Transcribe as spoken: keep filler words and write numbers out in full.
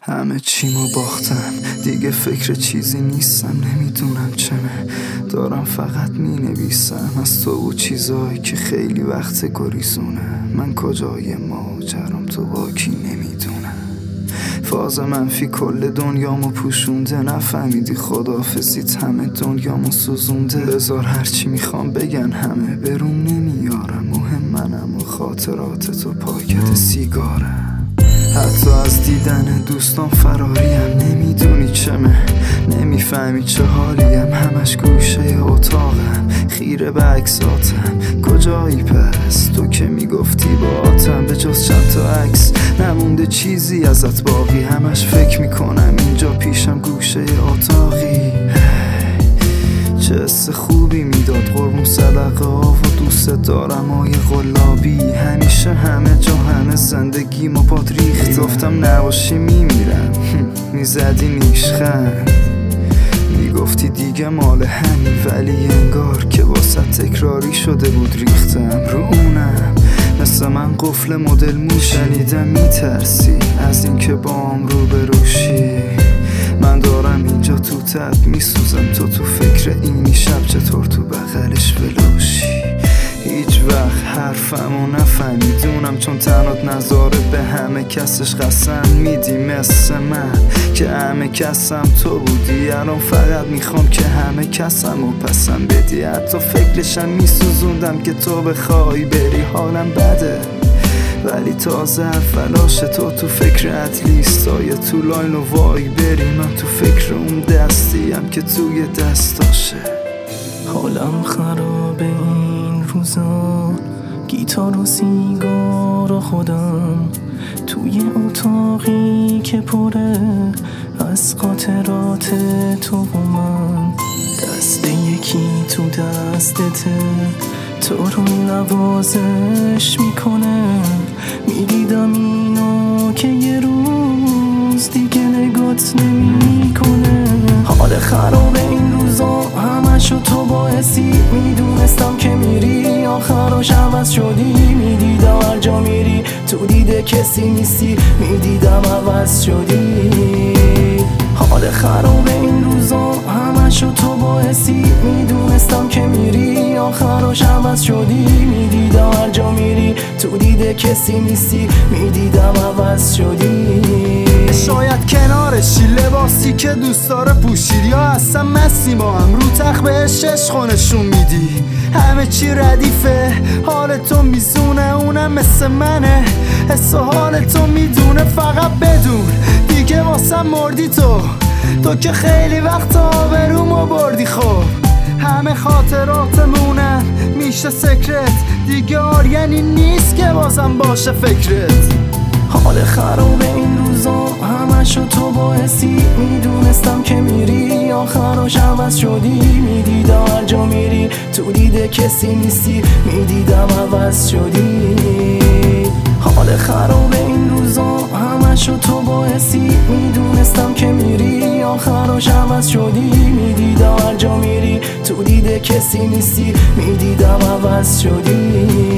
همه چیمو باختم دیگه، فکر چیزی نیستم، نمیدونم چمه دارم فقط مینویسم از تو و چیزایی که خیلی وقت گریزونه. من کجای ماجرام تو با کی نمیدونم، فاز منفی کل دنیامو پوشونده، نفهمیدی خداحافظیت همه دنیامو سوزونده. بذار هرچی میخوام بگن همه بروم نمیارم، مهم منم و خاطرات تو پاکت سیگارم. حتی از دیدن دوستان فراریم، نمیدونی چمه نمیفهمی چه حالیم، همش گوشه اتاقم خیره به عکساتم. کجایی پس تو که میگفتی با آتم، به جز چند تا عکس نمونده چیزی ازت باقی. همش فکر میکنم اینجا پیشم گوشه اتاقی، چه حس خوبی میداد قربون صدقه ها و دوست دارم های غلابی. همیشه همه جا همه زندگی ما باد ریخت، گفتم نباشی میمیرم میزدی نیشخند، میگفتی دیگه مال همین، ولی انگار که واسه تکراری شده بود ریختم رو اونم. مثل من قفل مدل مو شنیدم میترسی از این که بام رو بروشی. من دارم اینجا تو تب میسوزم، تو تو فکر اینی شب چطور تو بغلش ولوشی. هیچ وقت حرفمو نفهمیدونم، چون تنات نظاره به همه کسش قسم میدی مثل من که همه کسم تو بودی. الان فقط میخوام که همه کسمو پسم بدی، حتی فکرشم میسوزوندم که تو بخوای بری حالم بده، ولی تازه فلاش تو تو فکر اتلیستای تو لاین و وای بری. من تو فکر اون دستیم که توی دستاشه. حالم خرابه این روزا، گیتار و سیگار و خودم توی اتاقی که پره از خاطرات تو و من. دست یکی تو دستته تو رو نوازش میکنه، میدیدم اینو که یه روز دیگه نگات نمیکنه. حال خراب این روزا همشو تو باعثی، میدونستم که میری آخرش عوض شدی. میدیدم هر جا میری تو دیده کسی نیستی، میدیدم عوض شدی. حال خراب این روزا همشو تو باعثی، میدونستم که میری آخرش عوض شدی. میدیدم هر جا میری تو دیده کسی نیستی، میدیدم عوض شدی. شاید کنارشی لباسی که دوست داره پوشید، یا اصلا مستی با هم رو تخت بهش عشق نشون میدی. همه چی ردیفه حال تو میزونه، اونم مثل منه حس و حال تو میدونه. فقط بدون دیگه واسه مردی تو، تو که خیلی وقت آبرومو بردی. خب همه خاطراتمونن میشه سکرت دیگه، آریانی نیست که بازم باشه فکرت. حال خراب این روزا همشو تو باعثی، میدونستم که میری آخرش عوض شدی. میدیدم هر جا میری تو دیده کسی نیستی، میدیدم عوض شدی. حال خراب این روزا همشو تو باعثی، میدونستم که میری آخرش عوض شدی. میدیدم هر جا میری تو دیده کسی نیستی، میدیدم عوض شدی.